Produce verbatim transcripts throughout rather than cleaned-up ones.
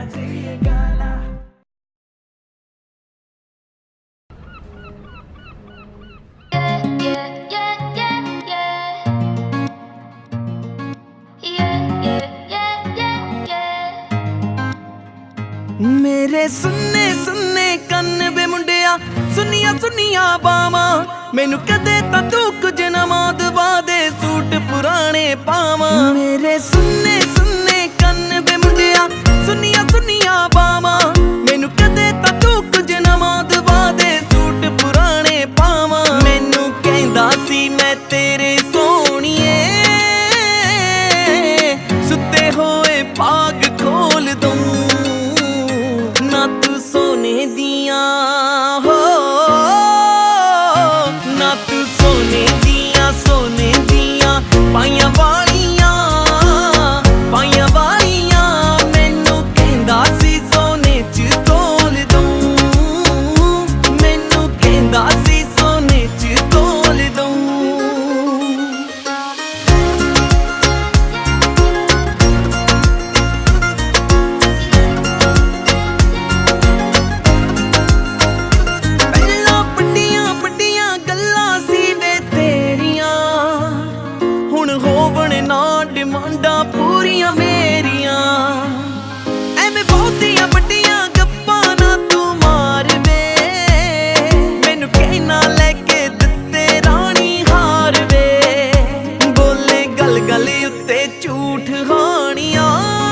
मेरे सुन्ने सुन्ने कन्न बे मुंडिया सुनिया सुनिया बावां मैनू कदे तां तू कुछ ना दवा दे सूट पुराने पावां। मेरे सुन्ने सुन्ने कन्न बे मुंडिया सुनिया सुनिया बावां मैनू कदे तां तू कुछ ना दवा दे सूट पुराने पावां। मैनू कहंदा सी मैं तेरे सोहणीए सुते होए भाग खोल दूं ना तू सोने दियां हो ना तू सोने दियां सोने दियां पाइयां वालियां पाइयां वालियां। मैनू कहंदा सी सोने च तोल दूं मैनू कहंदा सी सोने च तोल दूं। डिमांडां पूरियां मेरियां एवें बहुतियां वड्डियां गप्पां ना तू मार वे मैनू कहना लैके दित्ते रानी हार वे। बोले गल गल उत्ते झूठ हानियां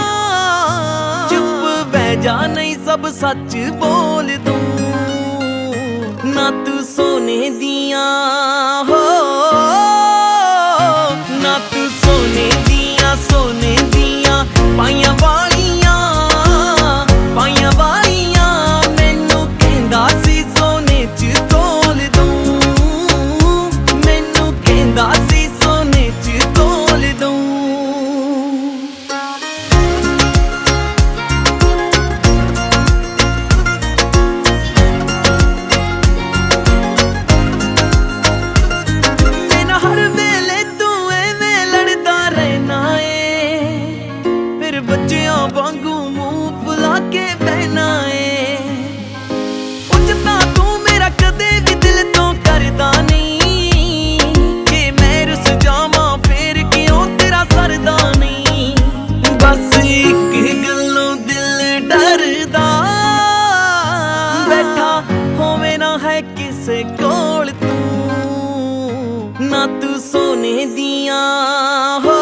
चुप बह जा नहीं सब सच बोल दूं ना तू सोने दियां हो ना तू सोने सोने दियां पाइयां वालियां पाइयां वालियां। मैनू कहंदा सी सोने च तोल दूं मैनू कहंदा सी सोने च तोल दूं। मेरा हर वेले तू एवें लड़दा रहना बच्चियां वांगू मुंह फुला के बहना है। उच तां तू मेरा कदे भी दिल तो करदा नहीं कि मैं रुस जावां फिर क्यों तेरा सरदा नहीं। बस एक गल्लों दिल डरदा बैठा होवे ना है किसे कोल तू ना तू सोने दियां हो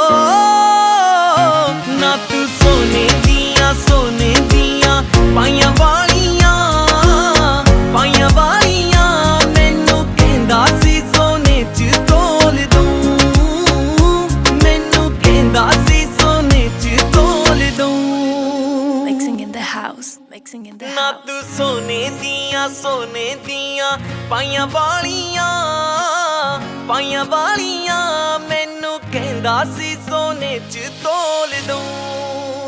ना तू सोने दियां सोने दियां पाइयां वालियां पाइयां वालियां। मैनू कहंदा सी सोने च तोल दूं मैनू कहंदा सी सोने च तोल दूं। Mixing in the house, mixing in the house. ना तू सोने दियां सोने दियां पाइयां वालियां पाइयां वालियां। मैनू कहंदा सी सोने च तोल दूं।